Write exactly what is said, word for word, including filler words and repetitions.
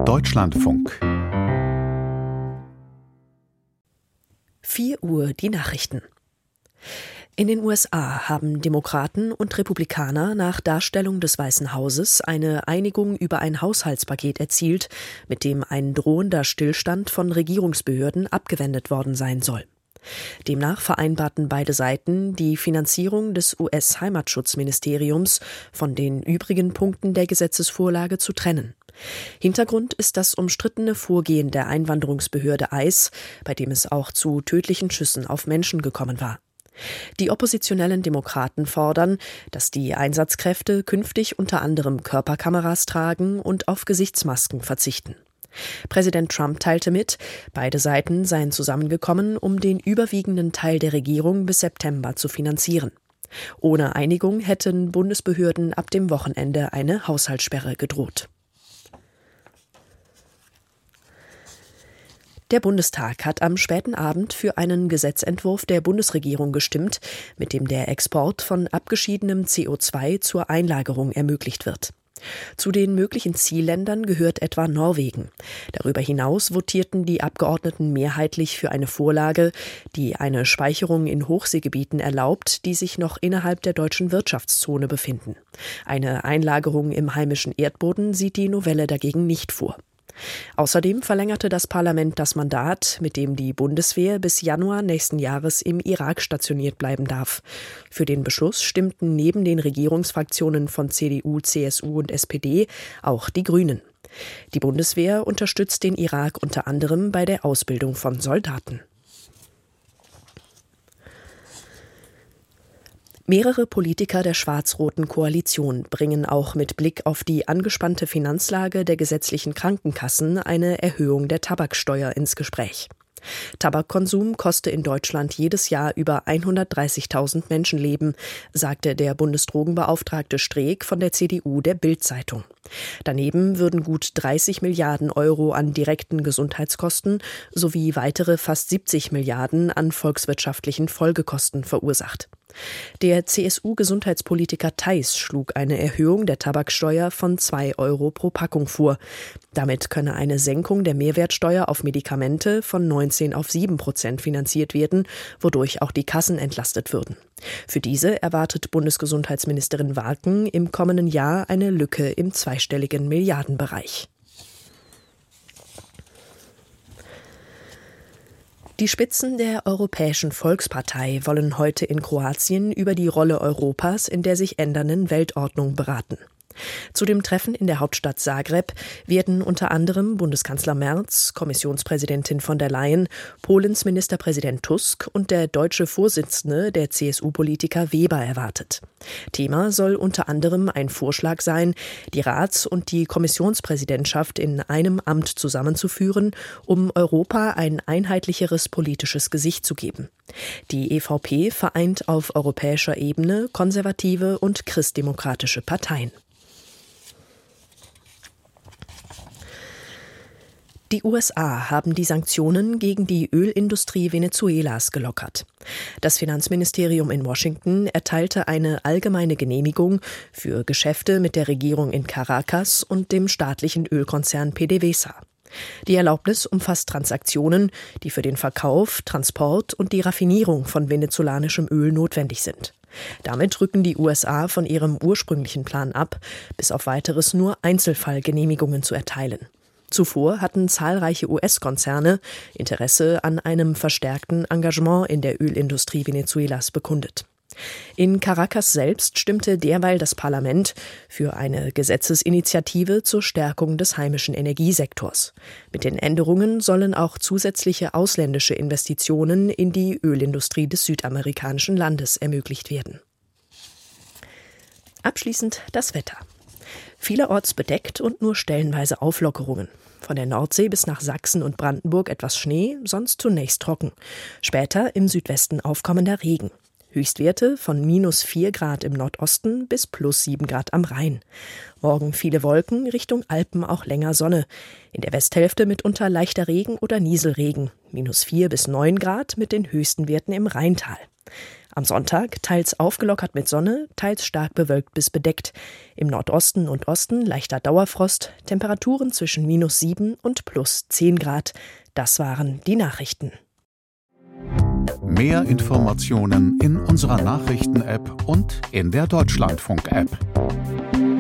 Deutschlandfunk. vier Uhr die Nachrichten. In den U S A haben Demokraten und Republikaner nach Darstellung des Weißen Hauses eine Einigung über ein Haushaltspaket erzielt, mit dem ein drohender Stillstand von Regierungsbehörden abgewendet worden sein soll. Demnach vereinbarten beide Seiten, die Finanzierung des U S-Heimatschutzministeriums von den übrigen Punkten der Gesetzesvorlage zu trennen. Hintergrund ist das umstrittene Vorgehen der Einwanderungsbehörde I C E, bei dem es auch zu tödlichen Schüssen auf Menschen gekommen war. Die oppositionellen Demokraten fordern, dass die Einsatzkräfte künftig unter anderem Körperkameras tragen und auf Gesichtsmasken verzichten. Präsident Trump teilte mit, beide Seiten seien zusammengekommen, um den überwiegenden Teil der Regierung bis September zu finanzieren. Ohne Einigung hätten Bundesbehörden ab dem Wochenende eine Haushaltssperre gedroht. Der Bundestag hat am späten Abend für einen Gesetzentwurf der Bundesregierung gestimmt, mit dem der Export von abgeschiedenem C O zwei zur Einlagerung ermöglicht wird. Zu den möglichen Zielländern gehört etwa Norwegen. Darüber hinaus votierten die Abgeordneten mehrheitlich für eine Vorlage, die eine Speicherung in Hochseegebieten erlaubt, die sich noch innerhalb der deutschen Wirtschaftszone befinden. Eine Einlagerung im heimischen Erdboden sieht die Novelle dagegen nicht vor. Außerdem verlängerte das Parlament das Mandat, mit dem die Bundeswehr bis Januar nächsten Jahres im Irak stationiert bleiben darf. Für den Beschluss stimmten neben den Regierungsfraktionen von C D U, C S U und S P D auch die Grünen. Die Bundeswehr unterstützt den Irak unter anderem bei der Ausbildung von Soldaten. Mehrere Politiker der schwarz-roten Koalition bringen auch mit Blick auf die angespannte Finanzlage der gesetzlichen Krankenkassen eine Erhöhung der Tabaksteuer ins Gespräch. Tabakkonsum koste in Deutschland jedes Jahr über hundertdreißigtausend Menschenleben, sagte der Bundesdrogenbeauftragte Streeck von der C D U der Bild-Zeitung. Daneben würden gut dreißig Milliarden Euro an direkten Gesundheitskosten sowie weitere fast siebzig Milliarden an volkswirtschaftlichen Folgekosten verursacht. Der C S U-Gesundheitspolitiker Theis schlug eine Erhöhung der Tabaksteuer von zwei Euro pro Packung vor. Damit könne eine Senkung der Mehrwertsteuer auf Medikamente von neunzehn auf sieben Prozent finanziert werden, wodurch auch die Kassen entlastet würden. Für diese erwartet Bundesgesundheitsministerin Warken im kommenden Jahr eine Lücke im zweistelligen Milliardenbereich. Die Spitzen der Europäischen Volkspartei wollen heute in Kroatien über die Rolle Europas in der sich ändernden Weltordnung beraten. Zu dem Treffen in der Hauptstadt Zagreb werden unter anderem Bundeskanzler Merz, Kommissionspräsidentin von der Leyen, Polens Ministerpräsident Tusk und der deutsche Vorsitzende der C S U-Politiker Weber erwartet. Thema soll unter anderem ein Vorschlag sein, die Rats- und die Kommissionspräsidentschaft in einem Amt zusammenzuführen, um Europa ein einheitlicheres politisches Gesicht zu geben. Die E V P vereint auf europäischer Ebene konservative und christdemokratische Parteien. Die U S A haben die Sanktionen gegen die Ölindustrie Venezuelas gelockert. Das Finanzministerium in Washington erteilte eine allgemeine Genehmigung für Geschäfte mit der Regierung in Caracas und dem staatlichen Ölkonzern PDVSA. Die Erlaubnis umfasst Transaktionen, die für den Verkauf, Transport und die Raffinierung von venezolanischem Öl notwendig sind. Damit rücken die U S A von ihrem ursprünglichen Plan ab, bis auf weiteres nur Einzelfallgenehmigungen zu erteilen. Zuvor hatten zahlreiche U S-Konzerne Interesse an einem verstärkten Engagement in der Ölindustrie Venezuelas bekundet. In Caracas selbst stimmte derweil das Parlament für eine Gesetzesinitiative zur Stärkung des heimischen Energiesektors. Mit den Änderungen sollen auch zusätzliche ausländische Investitionen in die Ölindustrie des südamerikanischen Landes ermöglicht werden. Abschließend das Wetter. Vielerorts bedeckt und nur stellenweise Auflockerungen. Von der Nordsee bis nach Sachsen und Brandenburg etwas Schnee, sonst zunächst trocken. Später im Südwesten aufkommender Regen. Höchstwerte von minus vier Grad im Nordosten bis plus sieben Grad am Rhein. Morgen viele Wolken, Richtung Alpen auch länger Sonne. In der Westhälfte mitunter leichter Regen oder Nieselregen. minus vier bis neun Grad mit den höchsten Werten im Rheintal. Am Sonntag teils aufgelockert mit Sonne, teils stark bewölkt bis bedeckt. Im Nordosten und Osten leichter Dauerfrost, Temperaturen zwischen minus sieben und plus zehn Grad. Das waren die Nachrichten. Mehr Informationen in unserer Nachrichten-App und in der Deutschlandfunk-App.